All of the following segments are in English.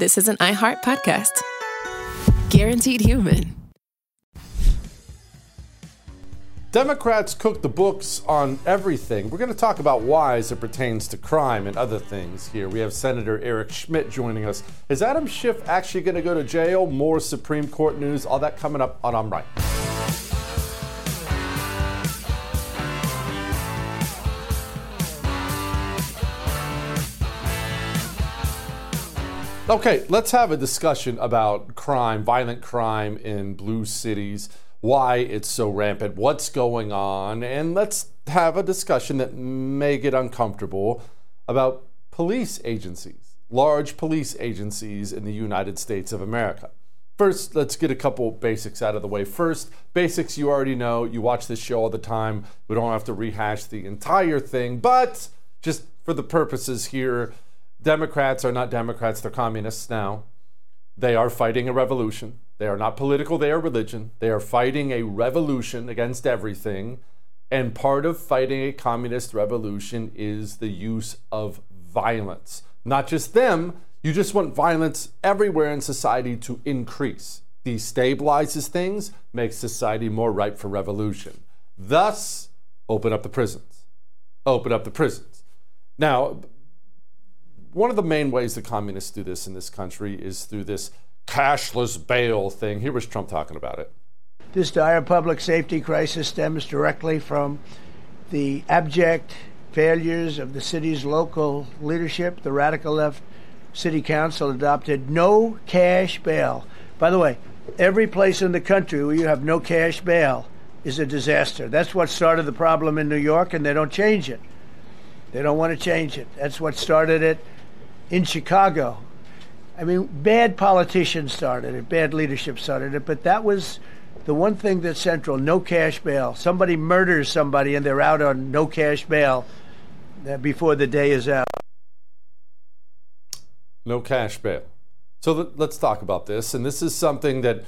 this is an iHeart podcast. Guaranteed Human. Democrats cook the books on everything. We're going to talk about why as it pertains to crime and other things here. We have Senator Eric Schmitt joining us. Is Adam Schiff actually going to go to jail? More Supreme Court news, all that coming up on I'm Right. Okay, let's have a discussion about crime, violent crime in blue cities, why it's so rampant, what's going on, and let's have a discussion that may get uncomfortable about police agencies, large police agencies in the United States of America. First, let's get a couple basics out of the way. First, basics you already know. You watch this show all the time. We don't have to rehash the entire thing, but just for the purposes here, Democrats are not Democrats, they're communists now. They are fighting a revolution. They are not political, they are religion. They are fighting a revolution against everything. And part of fighting a communist revolution is the use of violence. Not just them, you just want violence everywhere in society to increase. Destabilizes things, makes society more ripe for revolution. Thus, open up the prisons. Open up the prisons. Now, one of the main ways the communists do this in this country is through this cashless bail thing. Here was Trump talking about it. This dire public safety crisis stems directly from the abject failures of the city's local leadership. The radical left city council adopted no cash bail. By the way, every place in the country where you have no cash bail is a disaster. That's what started the problem in New York, and they don't change it. They don't want to change it. That's what started it in Chicago. I mean, bad politicians started it, bad leadership started it, but that was the one thing that's central, no cash bail. Somebody murders somebody and they're out on no cash bail before the day is out. No cash bail. So let's talk about this, and this is something that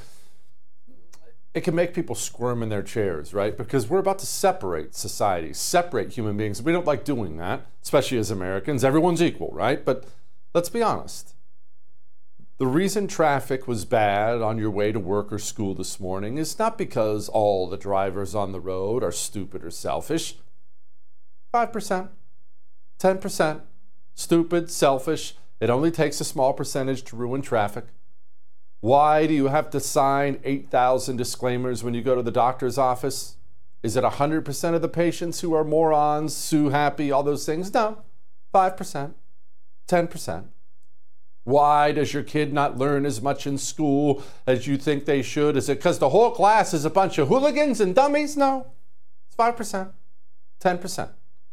it can make people squirm in their chairs, right? Because we're about to separate society, separate human beings. We don't like doing that, especially as Americans. Everyone's equal, right? But let's be honest. The reason traffic was bad on your way to work or school this morning is not because all the drivers on the road are stupid or selfish. 5%, 10%, stupid, selfish. It only takes a small percentage to ruin traffic. Why do you have to sign 8,000 disclaimers when you go to the doctor's office? Is it 100% of the patients who are morons, sue happy, all those things? No, 5%, 10%. Why does your kid not learn as much in school as you think they should? Is it because the whole class is a bunch of hooligans and dummies? No, it's 5%, 10%.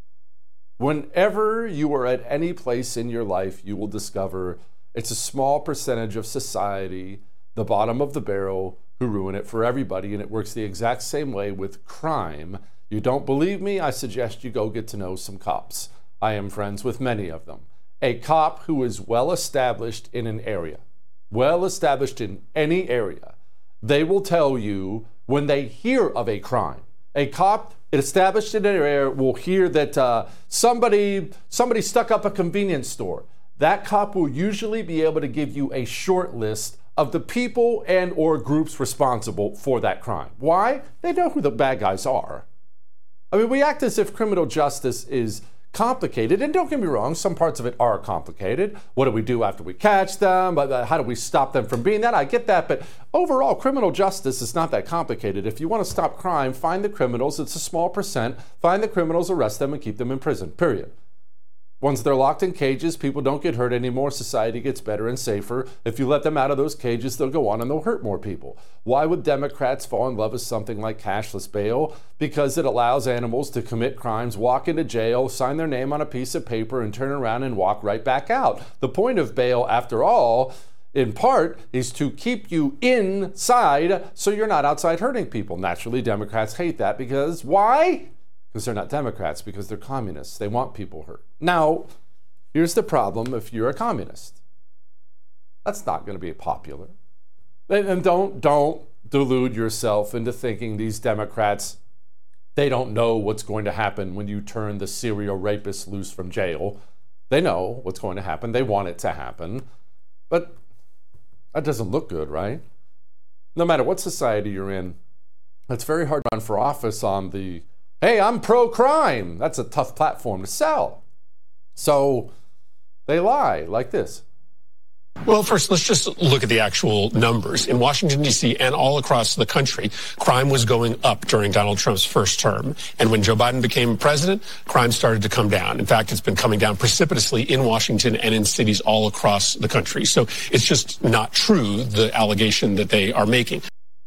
Whenever you are at any place in your life, you will discover it's a small percentage of society, the bottom of the barrel, who ruin it for everybody, and it works the exact same way with crime. You don't believe me? I suggest you go get to know some cops. I am friends with many of them. A cop who is well established in an area, well established in any area, they will tell you when they hear of a crime. A cop established in an area will hear that somebody stuck up a convenience store. That cop will usually be able to give you a short list of the people and or groups responsible for that crime. Why? They know who the bad guys are. I mean, we act as if criminal justice is complicated, and don't get me wrong, some parts of it are complicated. What do we do after we catch them? How do we stop them from being that? I get that, but overall, criminal justice is not that complicated. If you want to stop crime, find the criminals. It's a small percent. Find the criminals, arrest them, and keep them in prison, period. Once they're locked in cages, people don't get hurt anymore. Society gets better and safer. If you let them out of those cages, they'll go on and they'll hurt more people. Why would Democrats fall in love with something like cashless bail? Because it allows animals to commit crimes, walk into jail, sign their name on a piece of paper, and turn around and walk right back out. The point of bail, after all, in part, is to keep you inside so you're not outside hurting people. Naturally, Democrats hate that because why? Because they're not Democrats, because they're communists. They want people hurt. Now, here's the problem if you're a communist. That's not going to be popular. And don't delude yourself into thinking these Democrats, they don't know what's going to happen when you turn the serial rapist loose from jail. They know what's going to happen. They want it to happen. But That doesn't look good, right? No matter what society you're in, it's very hard to run for office on the, hey, I'm pro-crime. That's a tough platform to sell. So they lie like this. Well, first, let's just look at the actual numbers. In Washington, D.C. and all across the country, crime was going up during Donald Trump's first term. And when Joe Biden became president, crime started to come down. In fact, it's been coming down precipitously in Washington and in cities all across the country. So it's just not true, the allegation that they are making.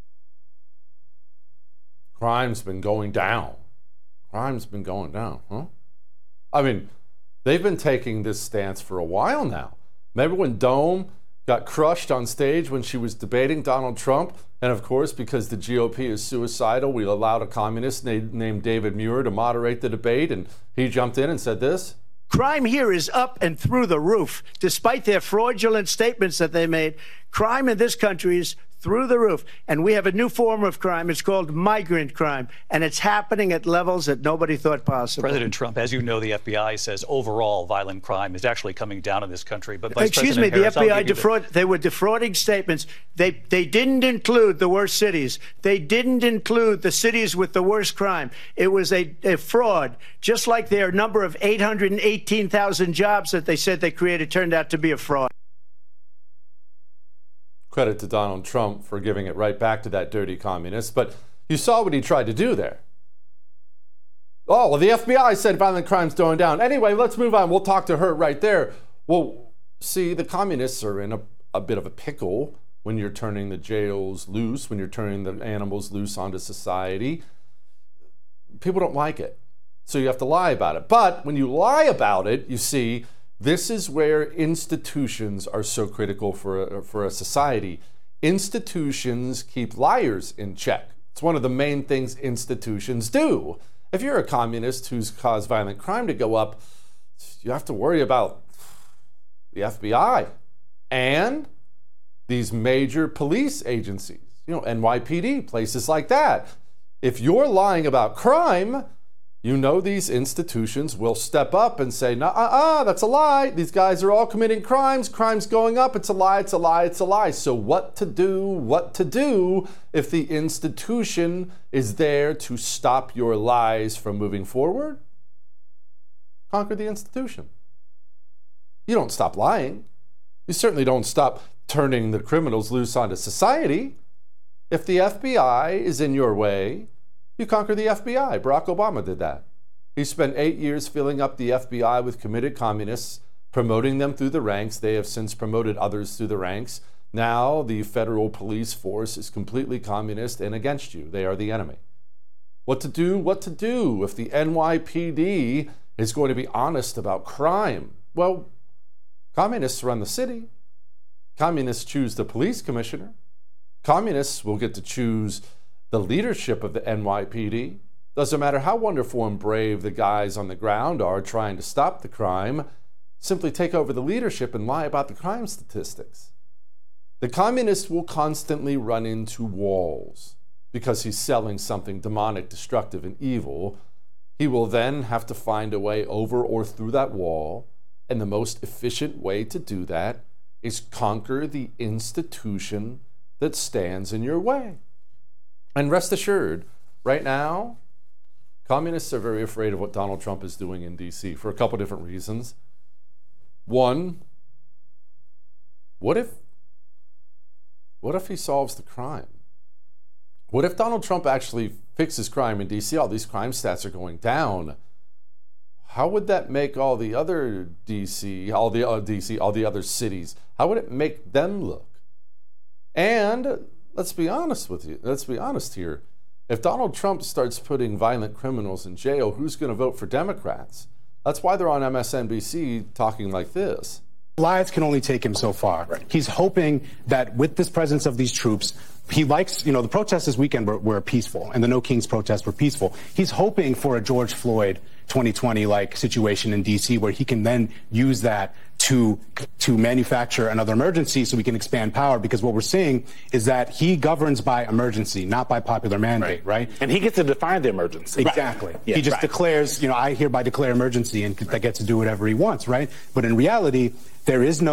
Crime's been going down. Crime's been going down, huh? I mean, they've been taking this stance for a while now. Remember when Dome got crushed on stage when she was debating Donald Trump? And of course, because the GOP is suicidal, we allowed a communist named David Muir to moderate the debate, and he jumped in and said this. Crime here is up and through the roof. Despite their fraudulent statements that they made, crime in this country is through the roof. And we have a new form of crime. It's called migrant crime. And it's happening at levels that nobody thought possible. President Trump, as you know, the FBI says overall violent crime is actually coming down in this country. But excuse me, the FBI they were defrauding statements. They didn't include the worst cities. They didn't include the cities with the worst crime. It was a fraud. Just like their number of 818,000 jobs that they said they created turned out to be a fraud. Credit to Donald Trump for giving it right back to that dirty communist. But you saw what he tried to do there. Oh, well, the FBI said violent crime's going down. Anyway, let's move on. We'll talk to her right there. Well, see, the communists are in a bit of a pickle when you're turning the jails loose, when you're turning the animals loose onto society. People don't like it. So you have to lie about it. But when you lie about it, you see, this is where institutions are so critical for a society. Institutions keep liars in check. It's one of the main things institutions do. If you're a communist who's caused violent crime to go up, you have to worry about the FBI and these major police agencies, NYPD, places like that. If you're lying about crime, you know these institutions will step up and say, that's a lie. These guys are all committing crimes. Crime's going up. It's a lie, it's a lie, it's a lie. So what to do if the institution is there to stop your lies from moving forward? Conquer the institution. You don't stop lying. You certainly don't stop turning the criminals loose onto society. If the FBI is in your way, you conquer the FBI. Barack Obama did that. He spent 8 years filling up the FBI with committed communists, promoting them through the ranks. They have since promoted others through the ranks. Now the federal police force is completely communist and against you. They are the enemy. What to do if the NYPD is going to be honest about crime? Well, communists run the city. Communists choose the police commissioner. Communists will get to choose the leadership of the NYPD. Doesn't matter how wonderful and brave the guys on the ground are trying to stop the crime, simply take over the leadership and lie about the crime statistics. The communist will constantly run into walls because he's selling something demonic, destructive, and evil. He will then have to find a way over or through that wall, and the most efficient way to do that is conquer the institution that stands in your way. And rest assured, right now, communists are very afraid of what Donald Trump is doing in D.C. for a couple different reasons. One, what if he solves the crime? What if Donald Trump actually fixes crime in D.C.? All these crime stats are going down. How would that make all the other all the other cities? How would it make them look? And let's be honest here. If Donald Trump starts putting violent criminals in jail, who's going to vote for Democrats? That's why they're on MSNBC talking like this. Lies can only take him so far. Right. He's hoping that with this presence of these troops, he likes, the protests this weekend were peaceful, and the No Kings protests were peaceful. He's hoping for a George Floyd 2020-like situation in D.C. where he can then use that to manufacture another emergency so we can expand power, because what we're seeing is that he governs by emergency, not by popular mandate, right? And he gets to define the emergency. Exactly. Right. Yeah, he just declares, I hereby declare emergency, and that gets to do whatever he wants, right? But in reality, there is no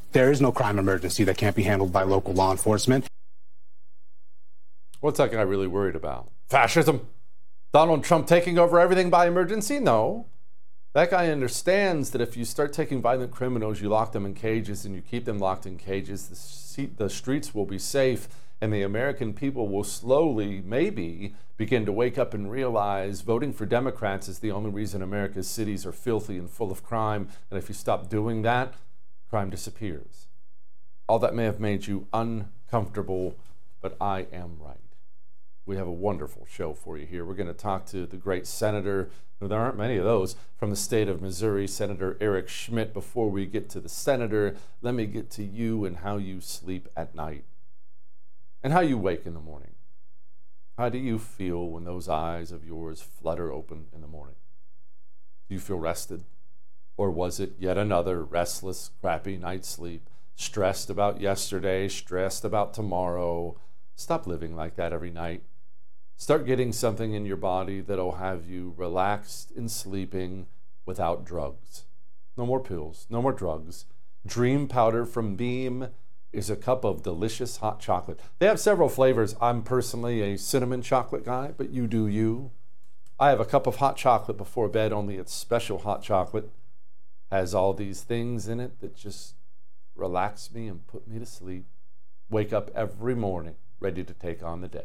there is no crime emergency that can't be handled by local law enforcement. What's that guy really worried about? Fascism? Donald Trump taking over everything by emergency? No. That guy understands that if you start taking violent criminals, you lock them in cages, and you keep them locked in cages, the streets will be safe, and the American people will slowly, maybe, begin to wake up and realize voting for Democrats is the only reason America's cities are filthy and full of crime. And if you stop doing that, crime disappears. All that may have made you uncomfortable, but I am right. We have a wonderful show for you here. We're going to talk to the great senator, there aren't many of those, from the state of Missouri, Senator Eric Schmitt. Before we get to the senator, let me get to you and how you sleep at night and how you wake in the morning. How do you feel when those eyes of yours flutter open in the morning? Do you feel rested? Or was it yet another restless, crappy night's sleep? Stressed about yesterday, stressed about tomorrow. Stop living like that every night. Start getting something in your body that'll have you relaxed and sleeping without drugs. No more pills, no more drugs. Dream Powder from Beam is a cup of delicious hot chocolate. They have several flavors. I'm personally a cinnamon chocolate guy, but you do you. I have a cup of hot chocolate before bed, only it's special hot chocolate. Has all these things in it that just relax me and put me to sleep. Wake up every morning ready to take on the day.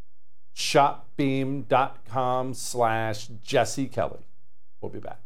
Shopbeam.com/Jesse Kelly. We'll be back.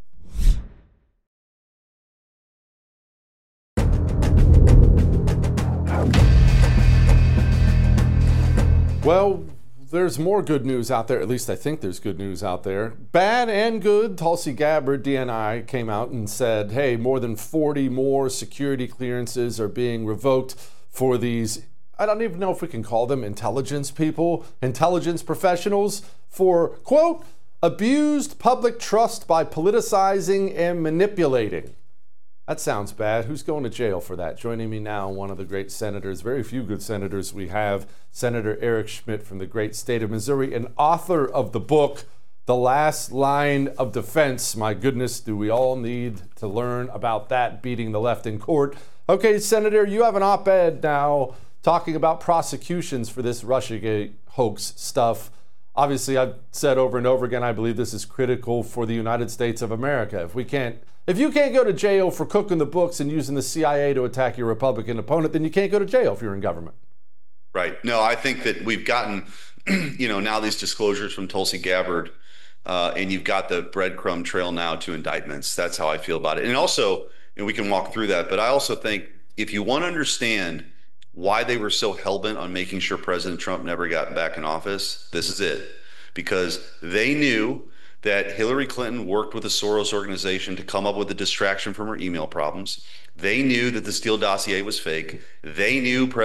Well, there's more good news out there. At least I think there's good news out there. Bad and good. Tulsi Gabbard, DNI, came out and said, hey, more than 40 more security clearances are being revoked for these, I don't even know if we can call them intelligence people, intelligence professionals, for, quote, abused public trust by politicizing and manipulating. That sounds bad. Who's going to jail for that? Joining me now, one of the great senators, very few good senators we have, Senator Eric Schmitt from the great state of Missouri, and author of the book, The Last Line of Defense. My goodness, do we all need to learn about that, beating the left in court. Okay, Senator, you have an op-ed now talking about prosecutions for this Russiagate hoax stuff. Obviously, I've said over and over again, I believe this is critical for the United States of America. If you can't go to jail for cooking the books and using the CIA to attack your Republican opponent, then you can't go to jail if you're in government. Right. No, I think that we've gotten, now these disclosures from Tulsi Gabbard, and you've got the breadcrumb trail now to indictments. That's how I feel about it. And also, we can walk through that, but I also think if you want to understand why they were so hell-bent on making sure President Trump never got back in office, this is it. Because they knew that Hillary Clinton worked with the Soros organization to come up with a distraction from her email problems. They knew that the Steele dossier was fake. They knew at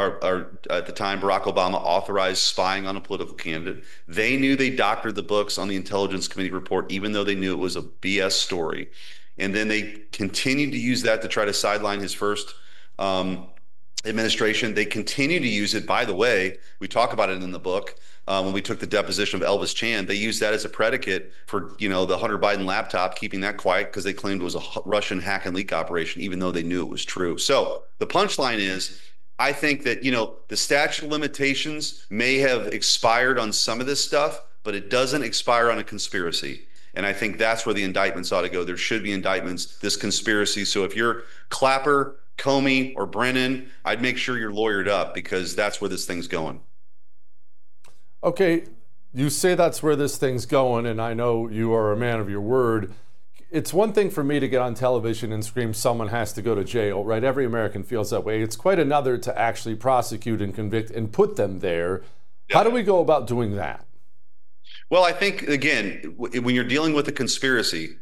the time, Barack Obama authorized spying on a political candidate. They knew they doctored the books on the Intelligence Committee report, even though they knew it was a BS story. And then they continued to use that to try to sideline his first administration. They continue to use it. By the way, we talk about it in the book. When we took the deposition of Elvis Chan, they used that as a predicate for, the Hunter Biden laptop, keeping that quiet because they claimed it was a Russian hack and leak operation, even though they knew it was true. So the punchline is, I think that, the statute of limitations may have expired on some of this stuff, but it doesn't expire on a conspiracy. And I think that's where the indictments ought to go. There should be indictments, this conspiracy. So if you're Clapper, Comey, or Brennan, I'd make sure you're lawyered up, because that's where this thing's going. Okay, you say that's where this thing's going, and I know you are a man of your word. It's one thing for me to get on television and scream someone has to go to jail, right? Every American feels that way. It's quite another to actually prosecute and convict and put them there. Yeah. How do we go about doing that? Well, I think, again, when you're dealing with a conspiracy,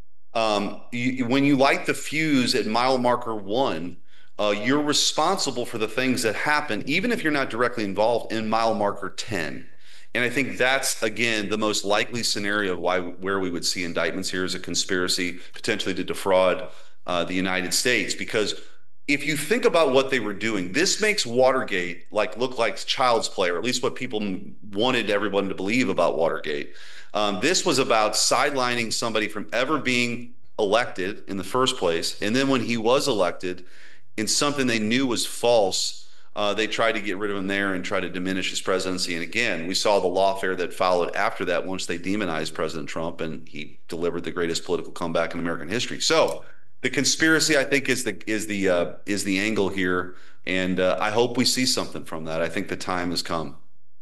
when you light the fuse at mile marker 1, you're responsible for the things that happen, even if you're not directly involved in mile marker 10. And I think that's, again, the most likely scenario of where we would see indictments here is a conspiracy potentially to defraud the United States. Because if you think about what they were doing, this makes Watergate look like child's play, or at least what people wanted everyone to believe about Watergate. This was about sidelining somebody from ever being elected in the first place. And then when he was elected, in something they knew was false, they tried to get rid of him there and try to diminish his presidency. And again, we saw the lawfare that followed after that once they demonized President Trump, and he delivered the greatest political comeback in American history. So the conspiracy, I think, is the angle here, and I hope we see something from that. I think the time has come.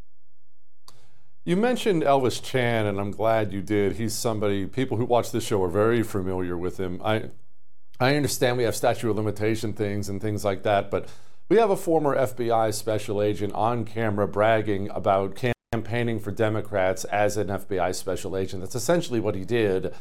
You mentioned Elvis Chan, and I'm glad you did. He's somebody, people who watch this show are very familiar with him. I understand we have statute of limitation things and things like that, but we have a former FBI special agent on camera bragging about campaigning for Democrats as an FBI special agent. That's essentially what he did.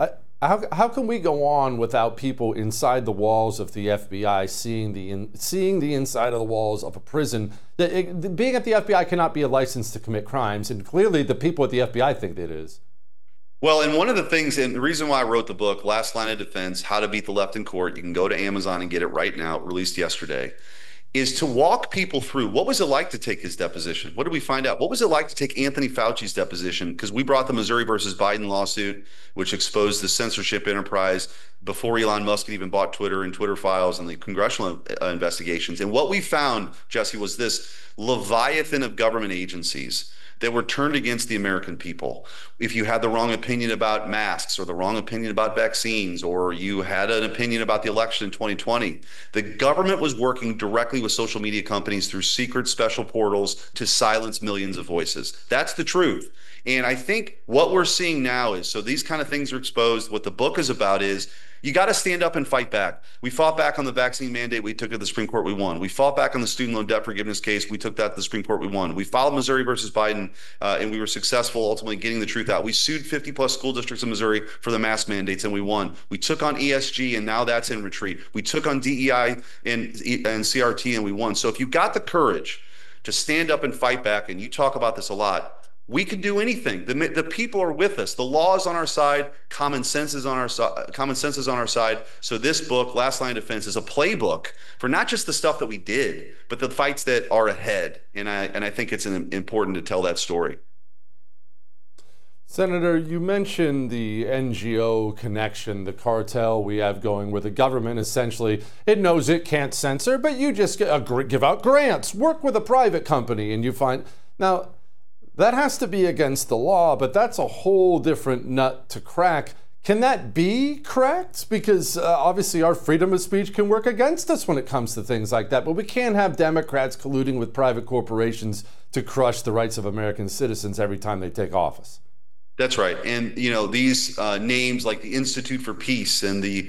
How can we go on without people inside the walls of the FBI seeing the inside of the walls of a prison? Being at the FBI cannot be a license to commit crimes, and clearly the people at the FBI think it is. Well, and one of the things, and the reason why I wrote the book, Last Line of Defense, How to Beat the Left in Court, you can go to Amazon and get it right now, released yesterday, is to walk people through what was it like to take his deposition? What did we find out? What was it like to take Anthony Fauci's deposition? Because we brought the Missouri versus Biden lawsuit, which exposed the censorship enterprise before Elon Musk had even bought Twitter and Twitter files and the congressional investigations. And what we found, Jesse, was this leviathan of government agencies that were turned against the American people. If you had the wrong opinion about masks or the wrong opinion about vaccines, or you had an opinion about the election in 2020, the government was working directly with social media companies through secret special portals to silence millions of voices. That's the truth. And I think what we're seeing now is, so these kind of things are exposed. What the book is about is, you got to stand up and fight back. We fought back on the vaccine mandate. We took it to the Supreme Court. We won. We fought back on the student loan debt forgiveness case. We took that to the Supreme Court. We won. We filed Missouri versus Biden, and we were successful ultimately getting the truth out. We sued 50 plus school districts in Missouri for the mask mandates, and we won. We took on ESG, and now that's in retreat. We took on DEI and CRT, and we won. So if you got the courage to stand up and fight back, and you talk about this a lot, we can do anything. The people are with us. The law is on our side. Common sense is on our side. So this book, Last Line of Defense, is a playbook for not just the stuff that we did, but the fights that are ahead. And I think it's important to tell that story. Senator, you mentioned the NGO connection, the cartel we have going, where the government essentially, it knows it can't censor, but you just give out grants, work with a private company, and you find now. That has to be against the law, but that's a whole different nut to crack. Can that be cracked? Because obviously our freedom of speech can work against us when it comes to things like that, but we can't have Democrats colluding with private corporations to crush the rights of American citizens every time they take office. That's right. And, you know, these names like the Institute for Peace and the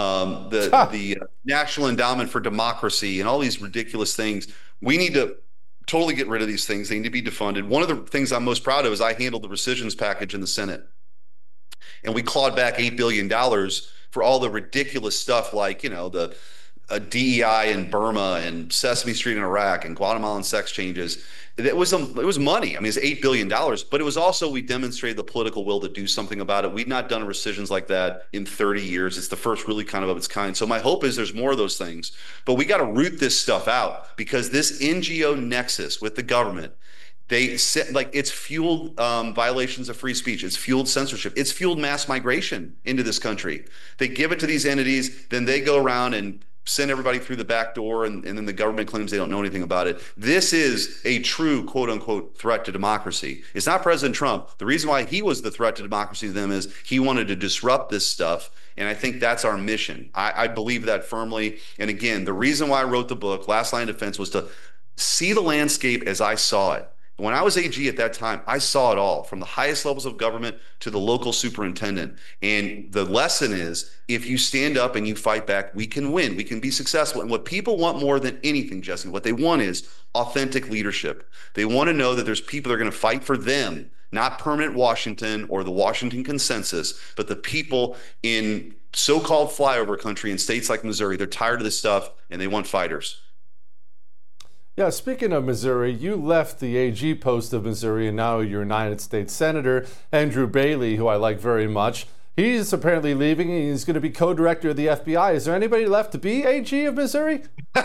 National Endowment for Democracy and all these ridiculous things, we need to totally get rid of these things. They need to be defunded. One of the things I'm most proud of is I handled the rescissions package in the Senate. And we clawed back $8 billion for all the ridiculous stuff like, you know, the DEI in Burma and Sesame Street in Iraq and Guatemalan sex changes. It was money. I mean, it's $8 billion, but it was also, we demonstrated the political will to do something about it. We'd not done rescissions like that in 30 years. It's the first really kind of its kind. So my hope is there's more of those things, but we got to root this stuff out, because this NGO nexus with the government, it's fueled violations of free speech. It's fueled censorship. It's fueled mass migration into this country. They give it to these entities, then they go around and send everybody through the back door, and then the government claims they don't know anything about it. This is a true quote unquote threat to democracy. It's not President Trump. The reason why he was the threat to democracy to them is he wanted to disrupt this stuff. And I think that's our mission. I believe that firmly. And again, the reason why I wrote the book, Last Line of Defense, was to see the landscape as I saw it. When I was AG at that time, I saw it all, from the highest levels of government to the local superintendent. And the lesson is, if you stand up and you fight back, we can win. We can be successful. And what people want more than anything, Jesse, what they want is authentic leadership. They want to know that there's people that are going to fight for them, not permanent Washington or the Washington consensus, but the people in so-called flyover country in states like Missouri. They're tired of this stuff, and they want fighters. Yeah, speaking of Missouri, you left the AG post of Missouri, and now you're United States Senator Andrew Bailey, who I like very much. He's apparently leaving, and he's going to be co-director of the FBI. Is there anybody left to be AG of Missouri?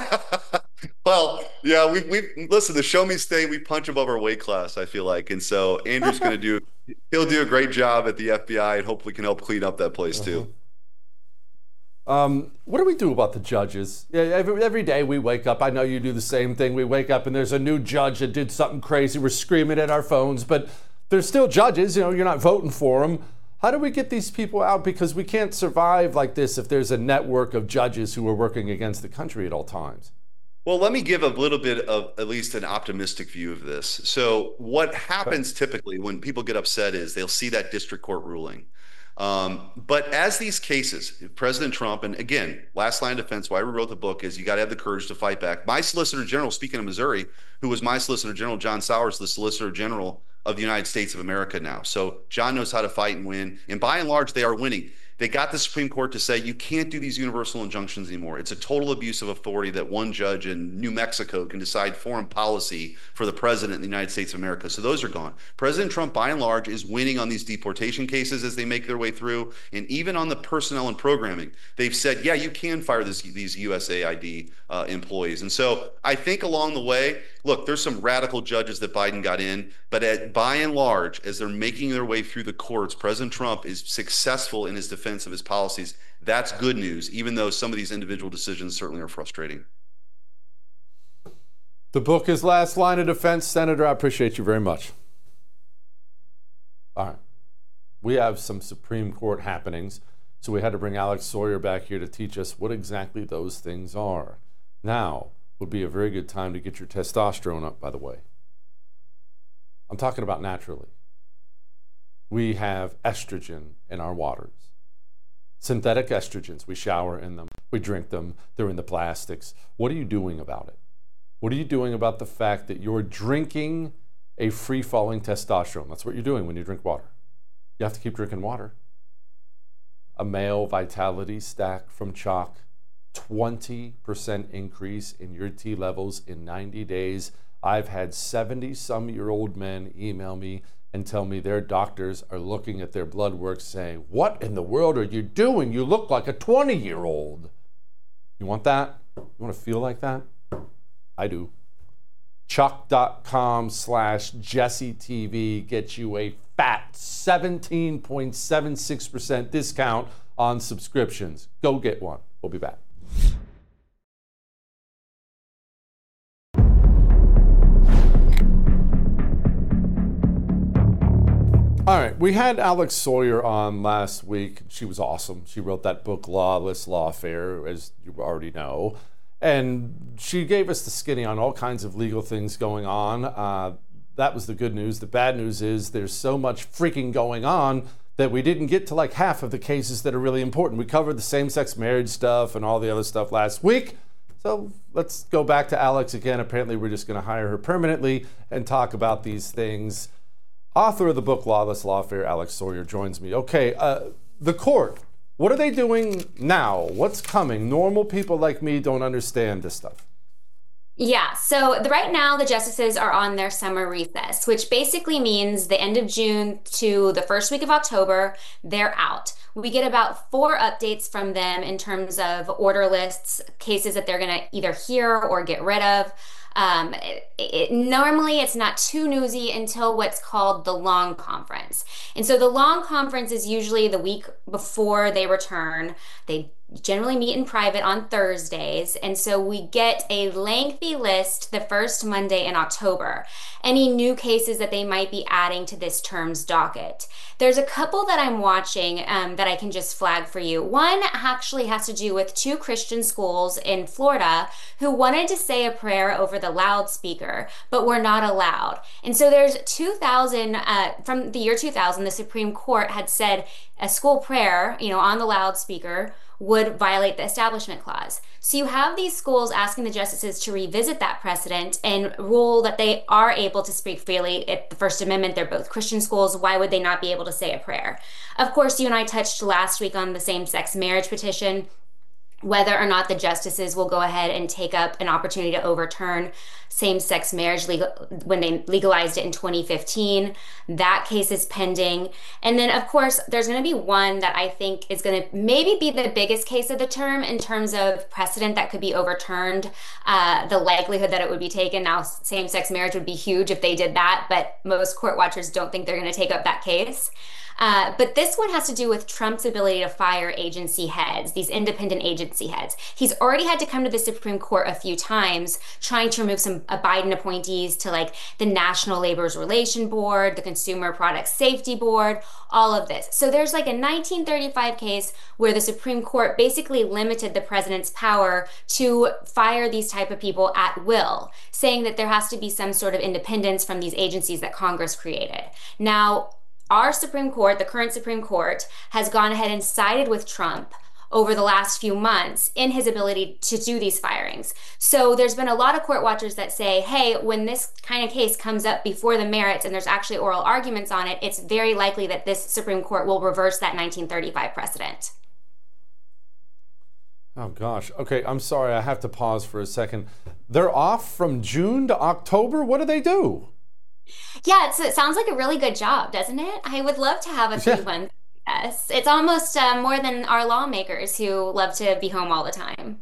Well, yeah, we listen, the show me state, we punch above our weight class, I feel like. And so Andrew's going to he'll do a great job at the FBI, and hopefully can help clean up that place too. What do we do about the judges? Yeah, every day we wake up, I know you do the same thing. We wake up and there's a new judge that did something crazy. We're screaming at our phones, but they're still judges. You know, you're not voting for them. How do we get these people out? Because we can't survive like this if there's a network of judges who are working against the country at all times. Well, let me give a little bit of at least an optimistic view of this. So what happens typically when people get upset is they'll see that district court ruling. But as these cases, President Trump, and again, last line of defense, why we wrote the book is you got to have the courage to fight back. My Solicitor General, speaking of Missouri, who was my Solicitor General, John Sowers, the Solicitor General of the United States of America now. So John knows how to fight and win. And by and large, they are winning. They got the Supreme Court to say you can't do these universal injunctions anymore. It's a total abuse of authority that one judge in New Mexico can decide foreign policy for the president of the United States of America. So those are gone. President Trump, by and large, is winning on these deportation cases as they make their way through. And even on the personnel and programming, they've said, yeah, you can fire these USAID employees. And so I think along the way, look, there's some radical judges that Biden got in, but by and large, as they're making their way through the courts, President Trump is successful in his defense of his policies. That's good news, even though some of these individual decisions certainly are frustrating. The book is Last Line of Defense. Senator, I appreciate you very much. All right. We have some Supreme Court happenings, so we had to bring Alex Sawyer back here to teach us what exactly those things are. Now would be a very good time to get your testosterone up, by the way. I'm talking about naturally. We have estrogen in our waters. Synthetic estrogens, we shower in them, we drink them, they're in the plastics. What are you doing about it? What are you doing about the fact that you're drinking a free-falling testosterone? That's what you're doing when you drink water. You have to keep drinking water. A male vitality stack from Chalk, 20% increase in your T levels in 90 days. I've had 70-some-year-old men email me and tell me their doctors are looking at their blood work saying, what in the world are you doing? You look like a 20-year-old. You want that? You want to feel like that? I do. Chuck.com/JesseTV gets you a fat 17.76% discount on subscriptions. Go get one. We'll be back. All right, we had Alex Sawyer on last week. She was awesome. She wrote that book, Lawless Lawfare, as you already know. And she gave us the skinny on all kinds of legal things going on. That was the good news. The bad news is there's so much freaking going on that we didn't get to like half of the cases that are really important. We covered the same-sex marriage stuff and all the other stuff last week. So let's go back to Alex again. Apparently we're just going to hire her permanently and talk about these things. Author of the book, Lawless Lawfare, Alex Sawyer, joins me. Okay, the court, what are they doing now? What's coming? Normal people like me don't understand this stuff. Yeah, so right now the justices are on their summer recess, which basically means the end of June to the first week of October, they're out. We get about 4 updates from them in terms of order lists, cases that they're going to either hear or get rid of. Normally it's not too newsy until what's called the long conference. And so the long conference is usually the week before they return. They generally meet in private on Thursdays. And so we get a lengthy list the first Monday in October. Any new cases that they might be adding to this term's docket. There's a couple that I'm watching that I can just flag for you. One actually has to do with 2 Christian schools in Florida who wanted to say a prayer over the loudspeaker, but were not allowed. And so there's 2000, from the year 2000, the Supreme Court had said a school prayer, on the loudspeaker would violate the Establishment Clause. So you have these schools asking the justices to revisit that precedent and rule that they are able to speak freely at the First Amendment. They're both Christian schools. Why would they not be able to say a prayer? Of course, you and I touched last week on the same-sex marriage petition. whether or not the justices will go ahead and take up an opportunity to overturn same-sex marriage when they legalized it in 2015. That case is pending. And then, of course, there's going to be one that I think is going to maybe be the biggest case of the term in terms of precedent that could be overturned, the likelihood that it would be taken. Now, same-sex marriage would be huge if they did that, but most court watchers don't think they're going to take up that case. But this one has to do with Trump's ability to fire agency heads, these independent agency heads. He's already had to come to the Supreme Court a few times trying to remove some Biden appointees to like the National Labor Relations Board, the Consumer Product Safety Board, all of this. So there's like a 1935 case where the Supreme Court basically limited the president's power to fire these type of people at will, saying that there has to be some sort of independence from these agencies that Congress created. Now, our Supreme Court, the current Supreme Court, has gone ahead and sided with Trump over the last few months in his ability to do these firings. So there's been a lot of court watchers that say, hey, when this kind of case comes up before the merits and there's actually oral arguments on it, it's very likely that this Supreme Court will reverse that 1935 precedent. Oh, gosh. Okay, I'm sorry. I have to pause for a second. They're off from June to October? What do they do? Yeah, it sounds like a really good job, doesn't it? I would love to have a few months. Yes, it's almost more than our lawmakers who love to be home all the time.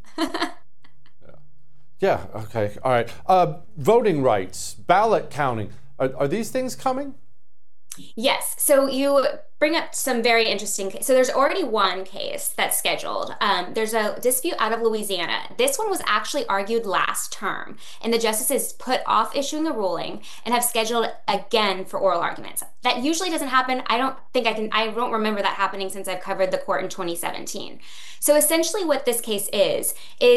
Yeah, okay, all right. Voting rights, ballot counting, are these things coming? Yes, so you bring up some very interesting cases. So there's already one case that's scheduled. There's a dispute out of Louisiana. This one was actually argued last term, and the justices put off issuing a ruling and have scheduled again for oral arguments. That usually doesn't happen. I don't remember that happening since I've covered the court in 2017. So essentially what this case is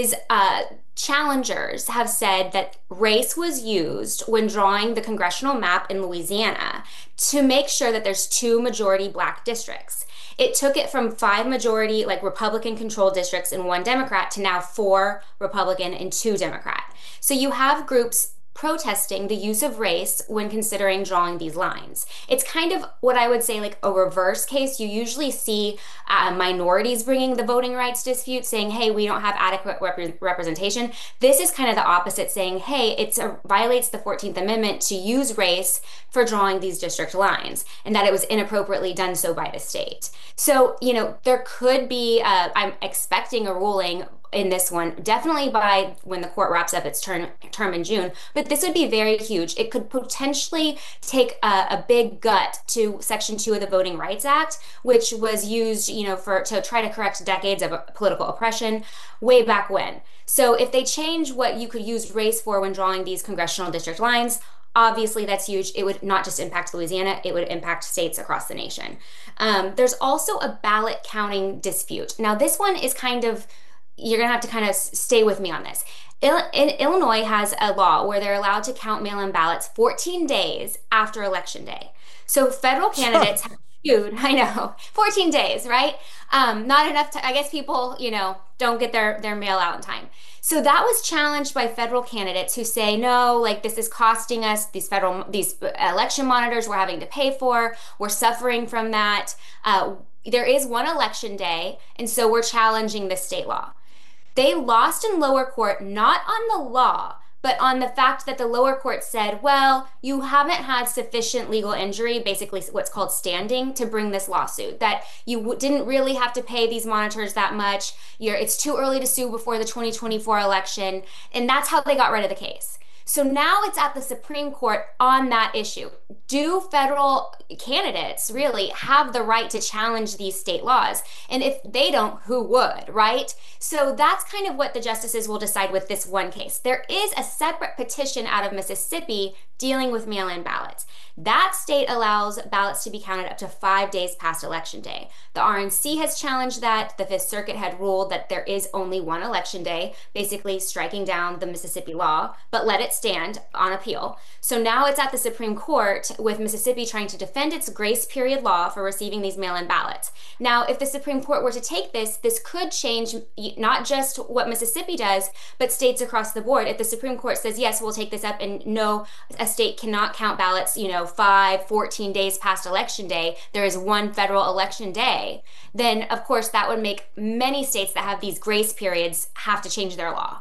challengers have said that race was used when drawing the congressional map in Louisiana to make sure that there's 2 majority Black districts. It took it from 5 majority, like Republican controlled districts and 1 Democrat to now 4 Republican and 2 Democrat. So you have groups protesting the use of race when considering drawing these lines. It's kind of what I would say like a reverse case. You usually see minorities bringing the voting rights dispute saying, hey, we don't have adequate representation. This is kind of the opposite, saying, hey, it violates the 14th Amendment to use race for drawing these district lines, and that it was inappropriately done so by the state. So, there could be, I'm expecting a ruling in this one, definitely by when the court wraps up its term in June, but this would be very huge. It could potentially take a big gut to Section 2 of the Voting Rights Act, which was used, to try to correct decades of political oppression way back when. So if they change what you could use race for when drawing these congressional district lines, obviously that's huge. It would not just impact Louisiana, it would impact states across the nation. There's also a ballot counting dispute. Now this one is you're going to have to kind of stay with me on this. Illinois has a law where they're allowed to count mail-in ballots 14 days after Election Day. So federal candidates have queued, 14 days, right? Not enough to, I guess people, don't get their mail out in time. So that was challenged by federal candidates who say, no, like this is costing us these election monitors we're having to pay for. We're suffering from that. There is one election day, and so we're challenging the state law. They lost in lower court, not on the law, but on the fact that the lower court said, well, you haven't had sufficient legal injury, basically what's called standing, to bring this lawsuit, that you didn't really have to pay these monitors that much. It's too early to sue before the 2024 election. And that's how they got rid of the case. So now it's at the Supreme Court on that issue. Do federal candidates really have the right to challenge these state laws? And if they don't, who would, right? So that's kind of what the justices will decide with this one case. There is a separate petition out of Mississippi dealing with mail-in ballots. That state allows ballots to be counted up to 5 days past Election Day. The RNC has challenged that. The Fifth Circuit had ruled that there is only one election day, basically striking down the Mississippi law, but let it stand on appeal. So now it's at the Supreme Court with Mississippi trying to defend its grace period law for receiving these mail-in ballots. Now, if the Supreme Court were to take this could change not just what Mississippi does, but states across the board. If the Supreme Court says, yes, we'll take this up and no, a state cannot count ballots, 14 days past election day, there is one federal election day, then of course that would make many states that have these grace periods have to change their law.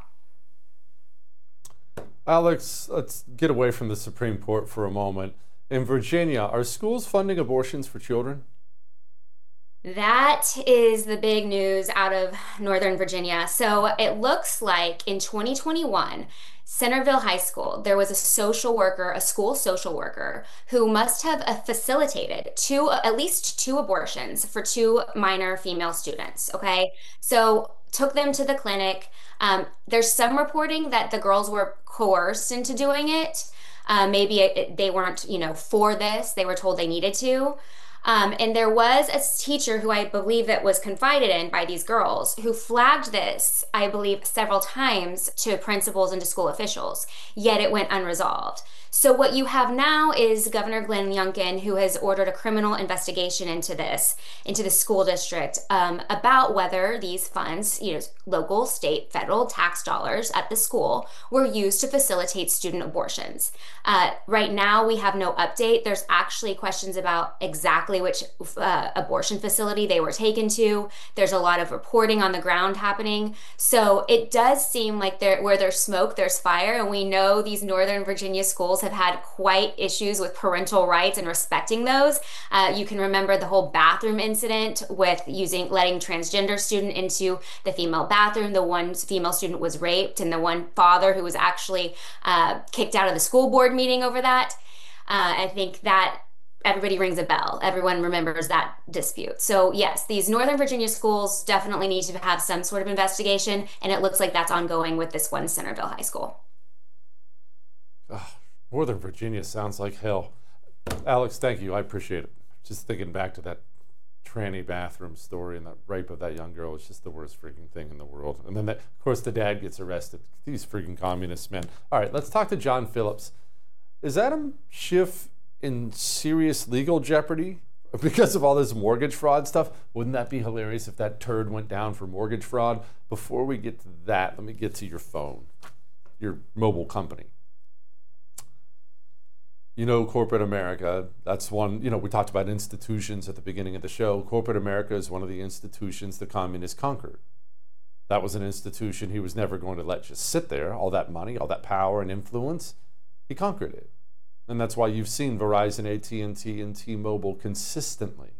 Alex, let's get away from the Supreme Court for a moment. In Virginia, are schools funding abortions for children? That is the big news out of Northern Virginia. So it looks like in 2021, Centerville High School, there was a social worker, a school social worker, who must have facilitated at least two abortions for two minor female students. Okay. So took them to the clinic. There's some reporting that the girls were coerced into doing it. Maybe they weren't, for this. They were told they needed to. And there was a teacher who I believe that was confided in by these girls who flagged this, I believe, several times to principals and to school officials, yet it went unresolved. So what you have now is Governor Glenn Youngkin, who has ordered a criminal investigation into the school district, about whether these funds, local, state, federal tax dollars at the school were used to facilitate student abortions. Right now, we have no update. There's actually questions about exactly which abortion facility they were taken to. There's a lot of reporting on the ground happening. So it does seem like where there's smoke, there's fire. And we know these Northern Virginia schools have had quite issues with parental rights and respecting those. You can remember the whole bathroom incident with letting transgender student into the female bathroom. The one female student was raped, and the one father who was actually kicked out of the school board meeting over that. I think that everybody rings a bell. Everyone remembers that dispute. So yes, these Northern Virginia schools definitely need to have some sort of investigation, and it looks like that's ongoing with this one Centerville High School. Northern Virginia sounds like hell. Alex, thank you. I appreciate it. Just thinking back to that tranny bathroom story and the rape of that young girl is just the worst freaking thing in the world. And then, of course, the dad gets arrested. These freaking communist men. All right, let's talk to John Phillips. Is Adam Schiff in serious legal jeopardy because of all this mortgage fraud stuff? Wouldn't that be hilarious if that turd went down for mortgage fraud? Before we get to that, let me get to your phone, your mobile company. Corporate America, that's one, we talked about institutions at the beginning of the show. Corporate America is one of the institutions the communists conquered. That was an institution he was never going to let just sit there, all that money, all that power and influence. He conquered it. And that's why you've seen Verizon, AT&T, and T-Mobile consistently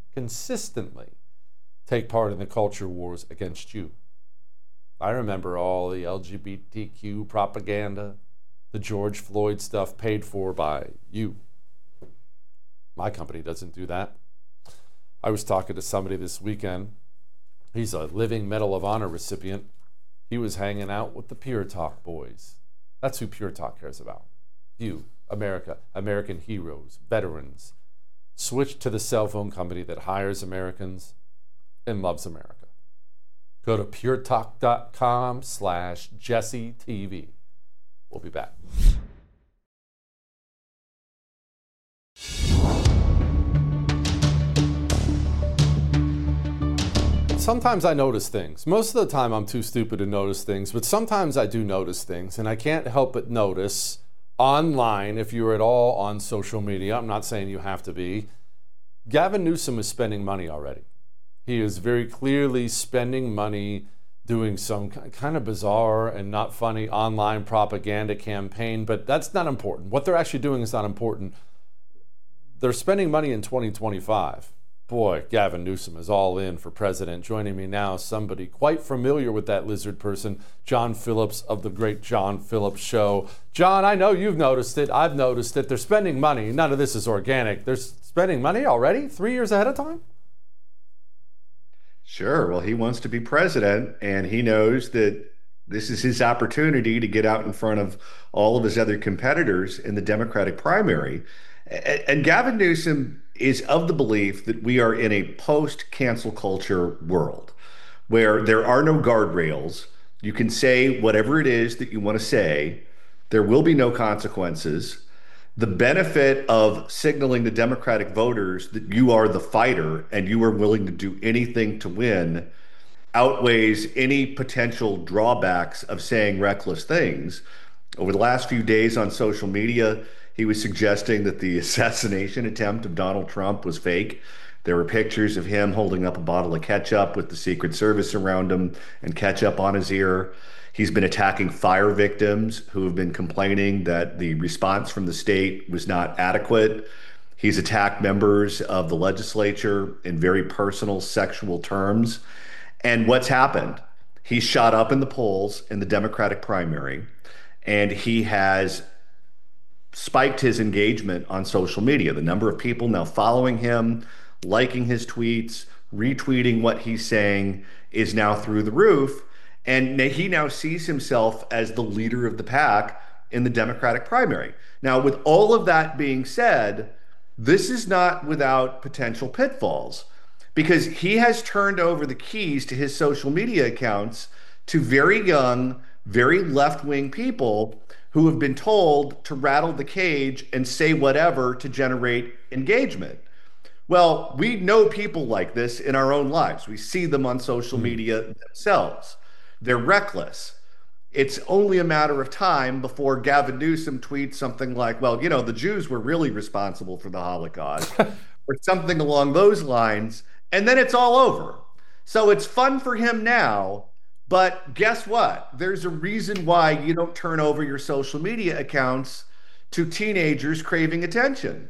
take part in the culture wars against you. I remember all the LGBTQ propaganda, the George Floyd stuff paid for by you. My company doesn't do that. I was talking to somebody this weekend. He's a living Medal of Honor recipient. He was hanging out with the Pure Talk boys. That's who Pure Talk cares about. You, America, American heroes, veterans. Switch to the cell phone company that hires Americans and loves America. Go to puretalk.com/JesseTV. We'll be back. Sometimes I notice things. Most of the time I'm too stupid to notice things, but sometimes I do notice things, and I can't help but notice online, if you're at all on social media, I'm not saying you have to be, Gavin Newsom is spending money already. He is very clearly spending money doing some kind of bizarre and not funny online propaganda campaign, but that's not important. What they're actually doing is not important. They're spending money in 2025. Boy, Gavin Newsom is all in for president. Joining me now, somebody quite familiar with that lizard person, John Phillips of the Great John Phillips Show. John, I know you've noticed it. I've noticed it. They're spending money. None of this is organic. They're spending money already, 3 years ahead of time? Sure. Well, he wants to be president, and he knows that this is his opportunity to get out in front of all of his other competitors in the Democratic primary. And Gavin Newsom is of the belief that we are in a post-cancel culture world where there are no guardrails. You can say whatever it is that you want to say. There will be no consequences. The benefit of signaling to Democratic voters that you are the fighter and you are willing to do anything to win outweighs any potential drawbacks of saying reckless things. Over the last few days on social media, he was suggesting that the assassination attempt of Donald Trump was fake. There were pictures of him holding up a bottle of ketchup with the Secret Service around him and ketchup on his ear. He's been attacking fire victims who have been complaining that the response from the state was not adequate. He's attacked members of the legislature in very personal sexual terms. And what's happened? He's shot up in the polls in the Democratic primary, and he has spiked his engagement on social media. The number of people now following him, liking his tweets, retweeting what he's saying is now through the roof. And he now sees himself as the leader of the pack in the Democratic primary. Now, with all of that being said, this is not without potential pitfalls, because he has turned over the keys to his social media accounts to very young, very left-wing people who have been told to rattle the cage and say whatever to generate engagement. Well, we know people like this in our own lives. We see them on social media themselves. They're reckless. It's only a matter of time before Gavin Newsom tweets something like, well, you know, the Jews were really responsible for the Holocaust, or something along those lines, and then it's all over. So it's fun for him now, but guess what? There's a reason why you don't turn over your social media accounts to teenagers craving attention.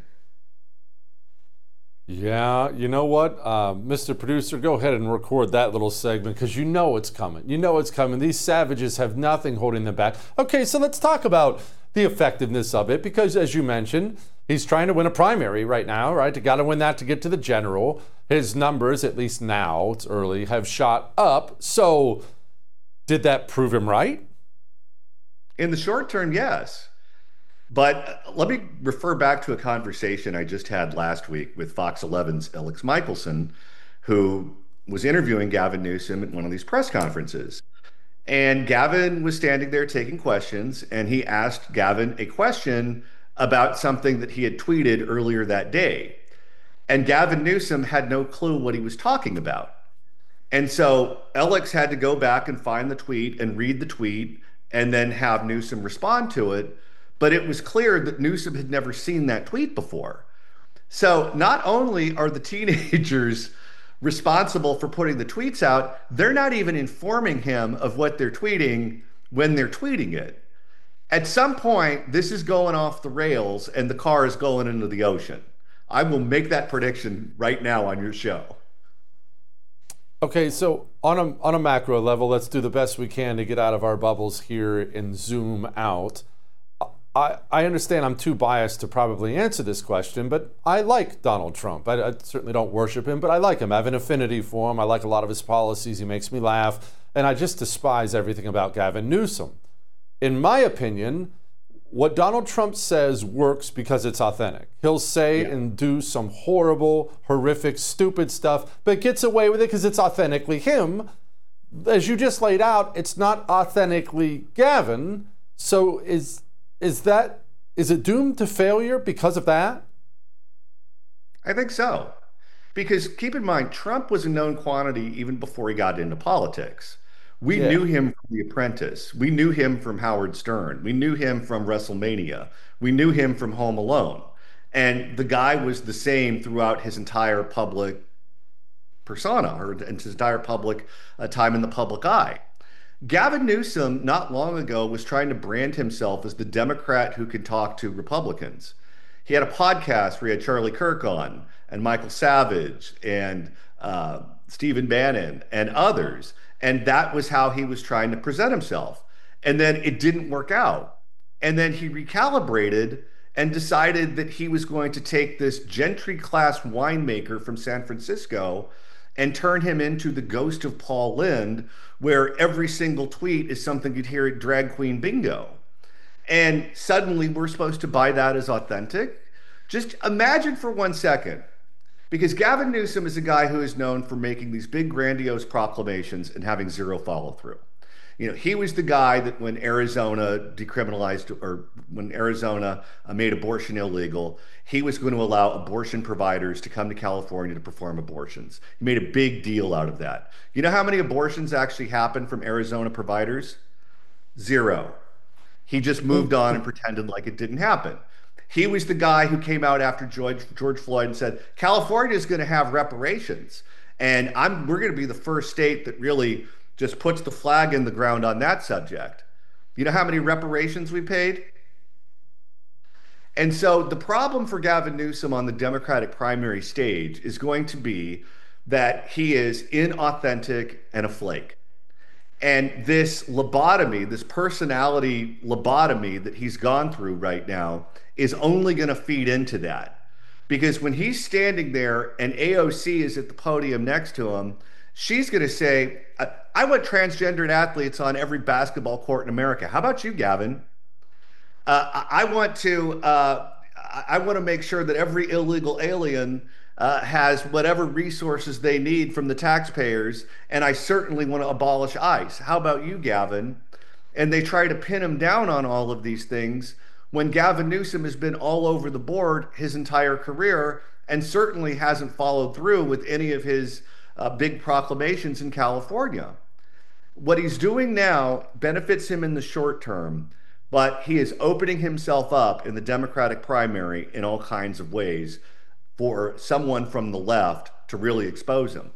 Yeah, you know what, Mr. Producer, go ahead and record that little segment, because you know it's coming. You know it's coming. These savages have nothing holding them back. Okay, so let's talk about the effectiveness of it, because as you mentioned, he's trying to win a primary right now, right? You got to win that to get to the general. His numbers, at least now, it's early, have shot up. So did that prove him right? In the short term, yes. But let me refer back to a conversation I just had last week with Fox 11's Alex Michelson, who was interviewing Gavin Newsom at one of these press conferences. And Gavin was standing there taking questions, and he asked Gavin a question about something that he had tweeted earlier that day. And Gavin Newsom had no clue what he was talking about. And so Alex had to go back and find the tweet and read the tweet and then have Newsom respond to it. But it was clear that Newsom had never seen that tweet before. So not only are the teenagers responsible for putting the tweets out, they're not even informing him of what they're tweeting when they're tweeting it. At some point, this is going off the rails and the car is going into the ocean. I will make that prediction right now on your show. Okay, so on a macro level, let's do the best we can to get out of our bubbles here and zoom out. I understand I'm too biased to probably answer this question, but I like Donald Trump. I certainly don't worship him, but I like him. I have an affinity for him. I like a lot of his policies. He makes me laugh. And I just despise everything about Gavin Newsom. In my opinion, what Donald Trump says works because it's authentic. He'll say and do some horrible, horrific, stupid stuff, but gets away with it because it's authentically him. As you just laid out, it's not authentically Gavin. So is it doomed to failure because of that? I think so. Because keep in mind, Trump was a known quantity even before he got into politics. We knew him from The Apprentice. We knew him from Howard Stern. We knew him from WrestleMania. We knew him from Home Alone. And the guy was the same throughout his entire public persona, or his entire public time in the public eye. Gavin Newsom, not long ago, was trying to brand himself as the Democrat who could talk to Republicans. He had a podcast where he had Charlie Kirk on, and Michael Savage, and Stephen Bannon, and others. And that was how he was trying to present himself. And then it didn't work out. And then he recalibrated and decided that he was going to take this gentry class winemaker from San Francisco and turn him into the ghost of Paul Lynde, where every single tweet is something you'd hear at Drag Queen Bingo. And suddenly we're supposed to buy that as authentic? Just imagine for 1 second, because Gavin Newsom is a guy who is known for making these big grandiose proclamations and having zero follow through. You know, he was the guy that when Arizona decriminalized, or when Arizona made abortion illegal, he was going to allow abortion providers to come to California to perform abortions. He made a big deal out of that. You know how many abortions actually happened from Arizona providers? Zero. He just moved on and pretended like it didn't happen. He was the guy who came out after George Floyd and said, California is going to have reparations. And we're going to be the first state that really just puts the flag in the ground on that subject. You know how many reparations we paid? And so the problem for Gavin Newsom on the Democratic primary stage is going to be that he is inauthentic and a flake. And this lobotomy, this personality lobotomy that he's gone through right now is only going to feed into that. Because when he's standing there and AOC is at the podium next to him, she's going to say, I want transgendered athletes on every basketball court in America. How about you, Gavin? I want to make sure that every illegal alien has whatever resources they need from the taxpayers, and I certainly want to abolish ICE. How about you, Gavin? And they try to pin him down on all of these things when Gavin Newsom has been all over the board his entire career and certainly hasn't followed through with any of his big proclamations in California. What he's doing now benefits him in the short term, but he is opening himself up in the Democratic primary in all kinds of ways for someone from the left to really expose him.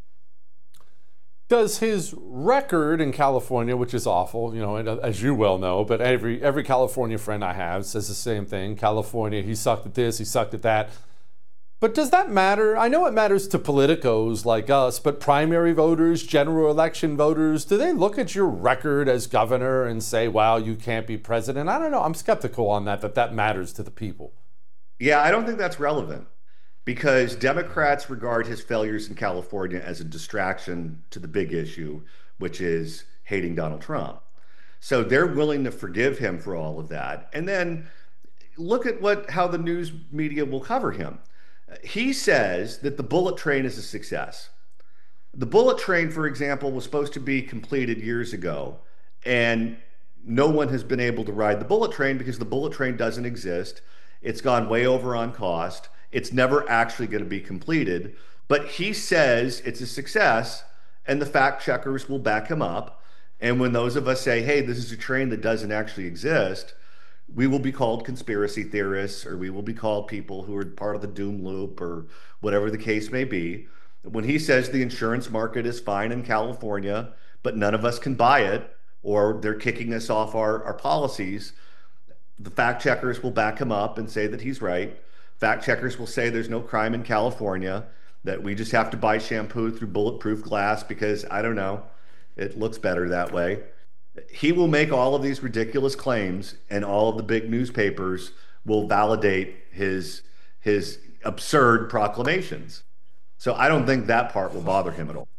Does his record in California, which is awful, you know, as you well know, but every California friend I have says the same thing. California, he sucked at this, he sucked at that. But does that matter? I know it matters to politicos like us, but primary voters, general election voters, do they look at your record as governor and say, wow, you can't be president? I don't know. I'm skeptical on that matters to the people. Yeah, I don't think that's relevant because Democrats regard his failures in California as a distraction to the big issue, which is hating Donald Trump. So they're willing to forgive him for all of that. And then look at how the news media will cover him. He says that the bullet train is a success. The bullet train, for example, was supposed to be completed years ago, and no one has been able to ride the bullet train because the bullet train doesn't exist. It's gone way over on cost. It's never actually going to be completed. But he says it's a success, and the fact checkers will back him up. And when those of us say, hey, this is a train that doesn't actually exist, we will be called conspiracy theorists, or we will be called people who are part of the doom loop, or whatever the case may be. When he says the insurance market is fine in California, but none of us can buy it, or they're kicking us off our policies, the fact checkers will back him up and say that he's right. Fact checkers will say there's no crime in California, that we just have to buy shampoo through bulletproof glass because, I don't know, it looks better that way. He will make all of these ridiculous claims, and all of the big newspapers will validate his absurd proclamations. So I don't think that part will bother him at all.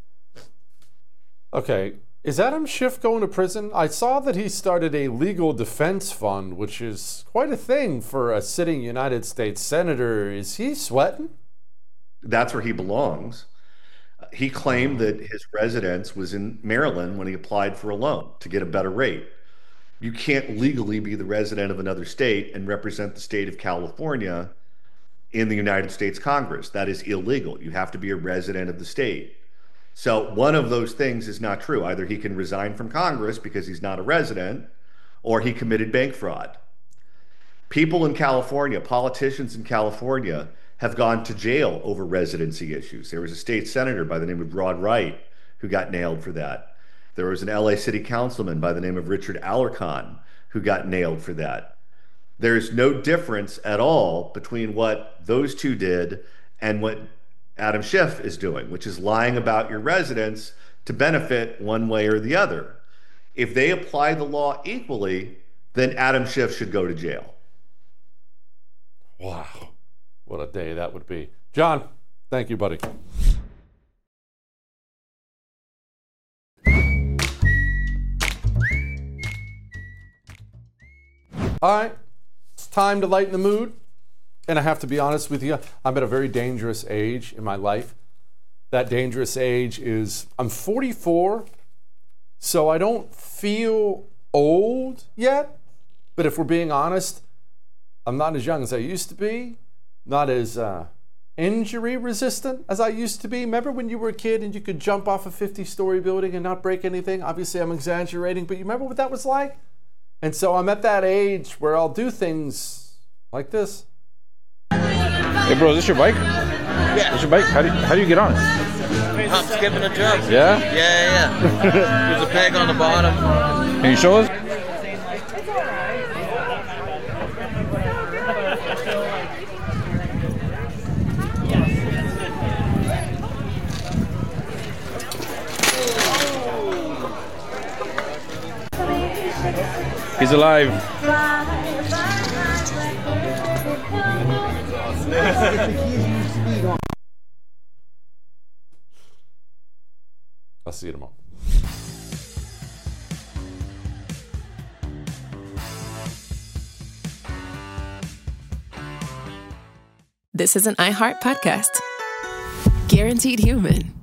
Okay. Is Adam Schiff going to prison? I saw that he started a legal defense fund, which is quite a thing for a sitting United States senator. Is he sweating? That's where he belongs. He claimed that his residence was in Maryland when he applied for a loan to get a better rate. You can't legally be the resident of another state and represent the state of California in the United States Congress. That is illegal. You have to be a resident of the state. So one of those things is not true. Either he can resign from Congress because he's not a resident, or he committed bank fraud. People in California, politicians in California, have gone to jail over residency issues. There was a state senator by the name of Rod Wright who got nailed for that. There was an LA city councilman by the name of Richard Alarcon who got nailed for that. There's no difference at all between what those two did and what Adam Schiff is doing, which is lying about your residence to benefit one way or the other. If they apply the law equally, then Adam Schiff should go to jail. Wow. What a day that would be. John, thank you, buddy. All right, it's time to lighten the mood. And I have to be honest with you, I'm at a very dangerous age in my life. That dangerous age is, I'm 44, so I don't feel old yet. But if we're being honest, I'm not as young as I used to be. Not as injury resistant as I used to be. Remember when you were a kid and you could jump off a 50-story building and not break anything? Obviously, I'm exaggerating, but you remember what that was like? And so I'm at that age where I'll do things like this. Hey, bro, is this your bike? Yeah. This your bike? How do you get on it? Hop, skipping a jump. Yeah? Yeah. There's a peg on the bottom. Can you show us? He's alive. I'll see you tomorrow. This is an iHeart podcast. Guaranteed Human.